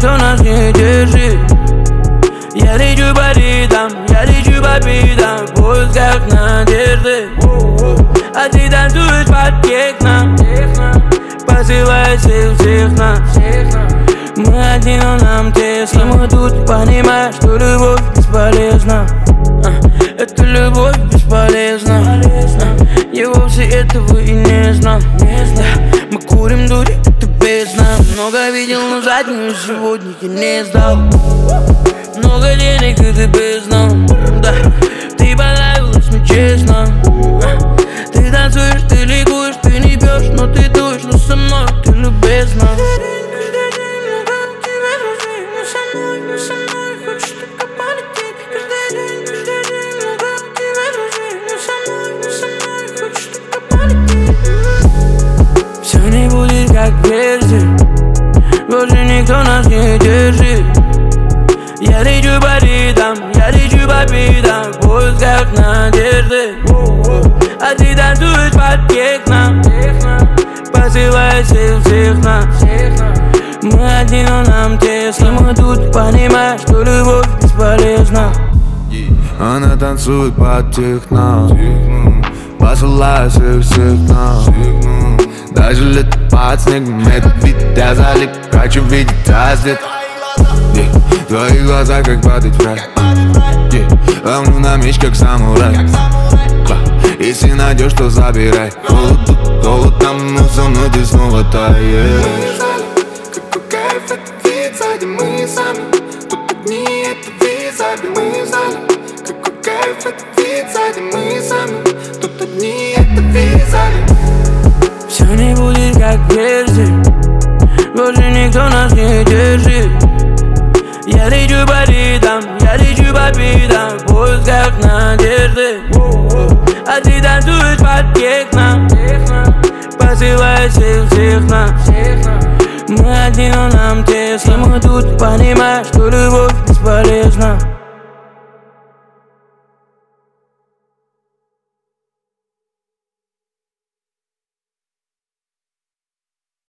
никто нас не держит. Я лечу по ритам, я лечу по битам, в поисках надежды. А ты танцуешь под техно, посылая всех нас. Мы одни, но нам тесно. И мы тут понимаем, что любовь бесполезна. Эта любовь бесполезна. Я вовсе этого и не знал. Мы курим дури, это бездна. Много видел, но заднюю сегодня я не сдал. Много денег, и ты бездна. Да, ты понравилась мне честно. Ты танцуешь, ты ликуешь, ты не пьешь, но ты точно со мной, ты любезна. Все не будет как прежде, больше никто нас не держит. Я лечу по ритам, я лечу по битам, в поисках надежды. А ты танцуешь под техно, посылая всех нас. Мы одни, но нам тесно. Мы тут понимаем, что любовь бесполезна. Она танцует под техно, посылая всех нас. Даже лет под снегом этот вид я залип. Хочу видеть рассвет. Твои глаза как падает в рай. Ловлю на меч как самурай. Если найдешь, то забирай. Холод тут, холод там, но со мной ты снова таешь. Какой кайф этот вид, сзади мы сами. Тут одни, это вид, сзади мы в зале. Какой кайф этот вид, сзади мы сами. Тут одни, это вид, в зале. Все не будет как прежде, больше никто нас не держит. Я лечу по ритам, я лечу по битам, в поисках надежды. А ты танцуешь под техно, посылая всех нас. Мы одни, но нам тесно. Мы тут понимаем, что любовь бесполезна.